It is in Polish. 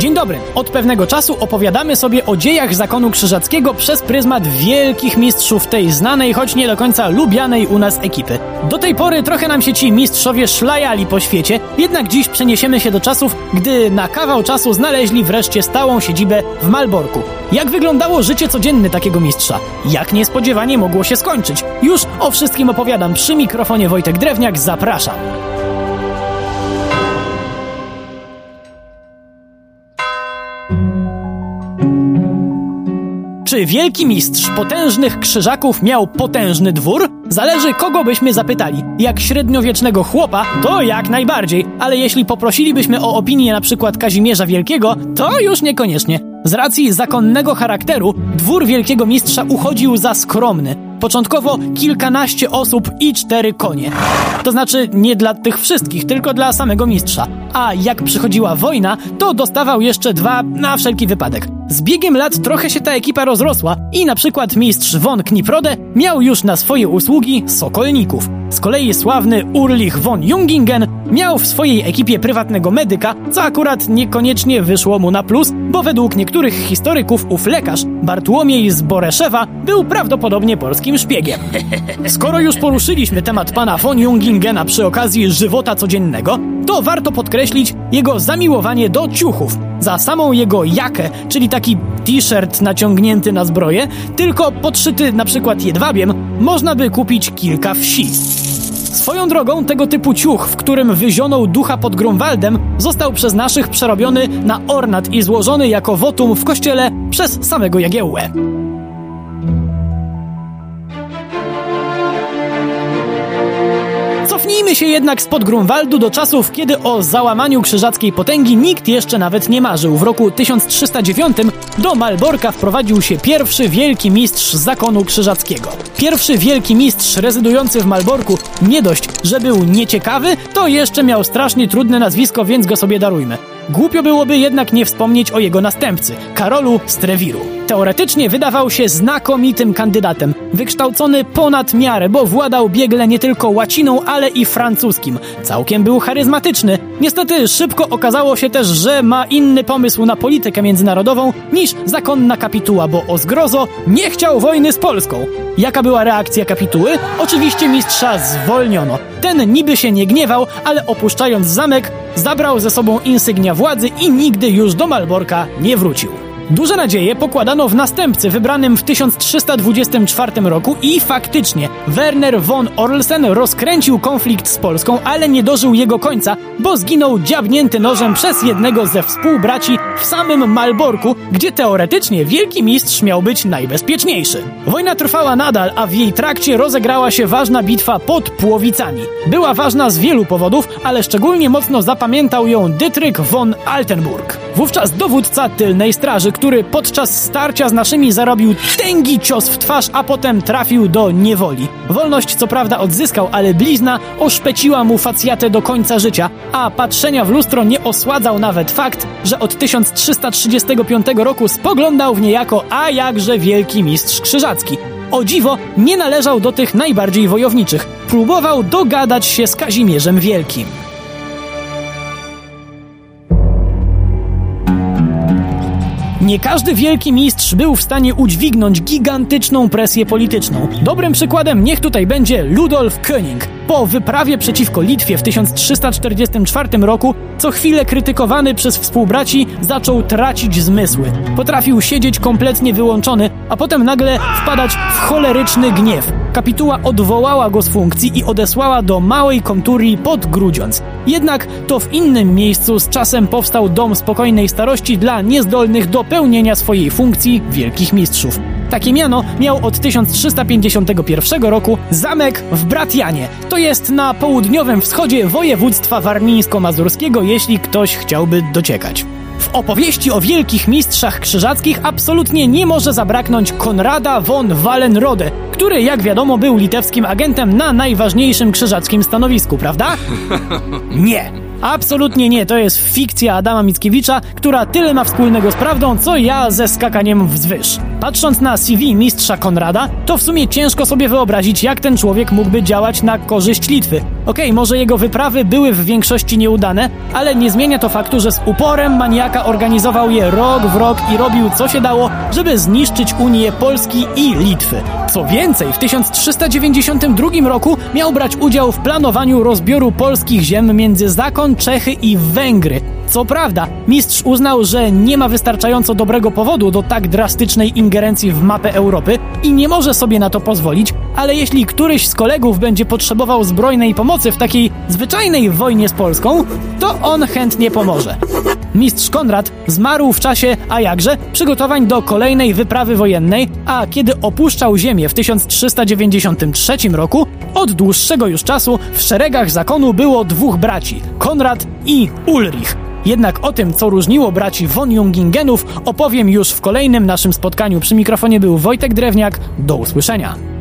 Dzień dobry. Od pewnego czasu opowiadamy sobie o dziejach zakonu krzyżackiego przez pryzmat wielkich mistrzów tej znanej, choć nie do końca lubianej u nas ekipy. Do tej pory trochę nam się ci mistrzowie szlajali po świecie, jednak dziś przeniesiemy się do czasów, gdy na kawał czasu znaleźli wreszcie stałą siedzibę w Malborku. Jak wyglądało życie codzienne takiego mistrza? Jak niespodziewanie mogło się skończyć? Już o wszystkim opowiadam przy mikrofonie Wojtek Drewniak, zapraszam. Czy wielki mistrz potężnych krzyżaków miał potężny dwór? Zależy, kogo byśmy zapytali. Jak średniowiecznego chłopa, to jak najbardziej, ale jeśli poprosilibyśmy o opinię na przykład Kazimierza Wielkiego, to już niekoniecznie. Z racji zakonnego charakteru dwór wielkiego mistrza uchodził za skromny. Początkowo kilkanaście osób i 4 konie. To znaczy nie dla tych wszystkich, tylko dla samego mistrza. A jak przychodziła wojna, to dostawał jeszcze 2 na wszelki wypadek. Z biegiem lat trochę się ta ekipa rozrosła i na przykład mistrz von Kniprode miał już na swoje usługi sokolników. Z kolei sławny Ulrich von Jungingen miał w swojej ekipie prywatnego medyka, co akurat niekoniecznie wyszło mu na plus, bo według niektórych historyków ów lekarz, Bartłomiej z Boreszewa, był prawdopodobnie polskim szpiegiem. Skoro już poruszyliśmy temat pana von Jungingena przy okazji żywota codziennego, to warto podkreślić jego zamiłowanie do ciuchów. Za samą jego jakę, czyli taki t-shirt naciągnięty na zbroję, tylko podszyty na przykład jedwabiem, można by kupić kilka wsi. Swoją drogą tego typu ciuch, w którym wyzionął ducha pod Grunwaldem, został przez naszych przerobiony na ornat i złożony jako wotum w kościele przez samego Jagiełłę. Cofnijmy się jednak spod Grunwaldu do czasów, kiedy o załamaniu krzyżackiej potęgi nikt jeszcze nawet nie marzył. W roku 1309 do Malborka wprowadził się pierwszy wielki mistrz zakonu krzyżackiego. Pierwszy wielki mistrz rezydujący w Malborku nie dość, że był nieciekawy, to jeszcze miał strasznie trudne nazwisko, więc go sobie darujmy. Głupio byłoby jednak nie wspomnieć o jego następcy, Karolu z Trewiru. Teoretycznie wydawał się znakomitym kandydatem, wykształcony ponad miarę, bo władał biegle nie tylko łaciną, ale i francuskim. Całkiem był charyzmatyczny. Niestety szybko okazało się też, że ma inny pomysł na politykę międzynarodową niż zakonna kapituła, bo o zgrozo nie chciał wojny z Polską. Jaka była reakcja kapituły? Oczywiście mistrza zwolniono. Ten niby się nie gniewał, ale opuszczając zamek, zabrał ze sobą insygnia władzy i nigdy już do Malborka nie wrócił. Duże nadzieje pokładano w następcy wybranym w 1324 roku i faktycznie Werner von Orlsen rozkręcił konflikt z Polską, ale nie dożył jego końca, bo zginął dziabnięty nożem przez jednego ze współbraci w samym Malborku, gdzie teoretycznie wielki mistrz miał być najbezpieczniejszy. Wojna trwała nadal, a w jej trakcie rozegrała się ważna bitwa pod Płowicami. Była ważna z wielu powodów, ale szczególnie mocno zapamiętał ją Dietrich von Altenburg. Wówczas dowódca tylnej straży, który podczas starcia z naszymi zarobił tęgi cios w twarz, a potem trafił do niewoli. Wolność co prawda odzyskał, ale blizna oszpeciła mu facjatę do końca życia, a patrzenia w lustro nie osładzał nawet fakt, że od 1335 roku spoglądał w niejako a jakże wielki mistrz krzyżacki. O dziwo nie należał do tych najbardziej wojowniczych. Próbował dogadać się z Kazimierzem Wielkim. Nie każdy wielki mistrz był w stanie udźwignąć gigantyczną presję polityczną. Dobrym przykładem niech tutaj będzie Ludolf König. Po wyprawie przeciwko Litwie w 1344 roku, co chwilę krytykowany przez współbraci, zaczął tracić zmysły. Potrafił siedzieć kompletnie wyłączony, a potem nagle wpadać w choleryczny gniew. Kapituła odwołała go z funkcji i odesłała do małej komturii pod Grudziądz. Jednak to w innym miejscu z czasem powstał dom spokojnej starości dla niezdolnych do pełnienia swojej funkcji wielkich mistrzów. Takie miano miał od 1351 roku zamek w Bratianie. To jest na południowym wschodzie województwa warmińsko-mazurskiego, jeśli ktoś chciałby dociekać. W opowieści o wielkich mistrzach krzyżackich absolutnie nie może zabraknąć Konrada von Wallenrode, który, jak wiadomo, był litewskim agentem na najważniejszym krzyżackim stanowisku, prawda? Nie. Absolutnie nie, to jest fikcja Adama Mickiewicza, która tyle ma wspólnego z prawdą, co ja ze skakaniem wzwyż. Patrząc na CV mistrza Konrada, to w sumie ciężko sobie wyobrazić, jak ten człowiek mógłby działać na korzyść Litwy. Okej, może jego wyprawy były w większości nieudane, ale nie zmienia to faktu, że z uporem maniaka organizował je rok w rok i robił co się dało, żeby zniszczyć Unię Polski i Litwy. Co więcej, w 1392 roku miał brać udział w planowaniu rozbioru polskich ziem między Zakon, Czechy i Węgry. Co prawda, mistrz uznał, że nie ma wystarczająco dobrego powodu do tak drastycznej ingerencji w mapę Europy i nie może sobie na to pozwolić, ale jeśli któryś z kolegów będzie potrzebował zbrojnej pomocy w takiej zwyczajnej wojnie z Polską, to on chętnie pomoże. Mistrz Konrad zmarł w czasie, a jakże, przygotowań do kolejnej wyprawy wojennej, a kiedy opuszczał ziemię w 1393 roku, od dłuższego już czasu w szeregach zakonu było dwóch braci, Konrad i Ulrich. Jednak o tym, co różniło braci von Jungingenów, opowiem już w kolejnym naszym spotkaniu. Przy mikrofonie był Wojtek Drewniak. Do usłyszenia.